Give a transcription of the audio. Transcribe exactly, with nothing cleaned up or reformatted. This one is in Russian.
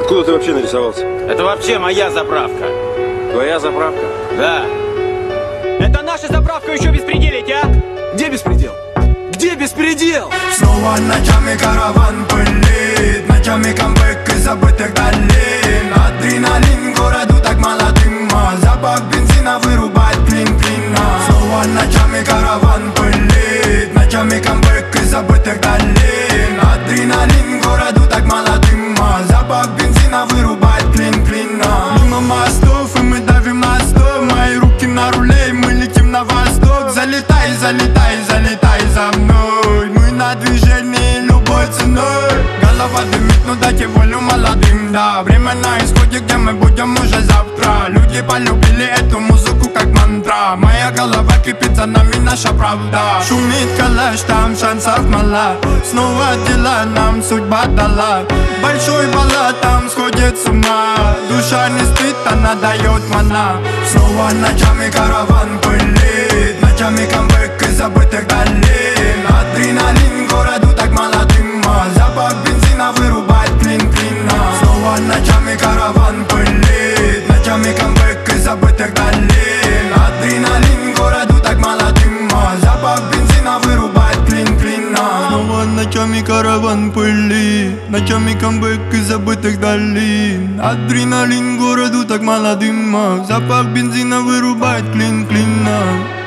Откуда ты вообще нарисовался? Это вообще моя заправка. Твоя заправка? Да. Это наша заправка, еще беспределить, а? Где беспредел? Где беспредел? Снова ночами караван пылит, ночами камбэк из забытых долин. Адреналин городу так мало дыма, запах бензина вырубает клин-клина. Снова ночами караван пылит, ночами камбэк из забытых долин. Адреналин городу так мало дыма, запах бензина вырубает клин-клина. Мимо мостов и мы давим на стоп, мои руки на руле и мы летим на восток. Залетай, залетай, залетай за мной, мы на движении любой ценой. Голова дымит, но дайте волю молодым, да. Время на исходе, где мы будем уже завтра. Люди полюбили эту музыку как мантра. Моя голова кипит, за нами наша правда. Шумит калаш, там шансов мало. Снова дела нам судьба дала. Большой баллад, там сходит с ума. Душа не спит, она дает мана. Снова ночами караван пылит, ночами камбэк из забытых долин. Адреналин городу так мало дыма, запах бензина вырубает клин-клина. Снова ночами караван пылит, ночами камбэк из забытых долин. Адреналин городу так мало дыма, запах бензина вырубает клин-клина. Снова ночами караван пылит, ночами камбэк из забытых долин. Адреналин городу так мало дыма, запах бензина вырубает клин-клина.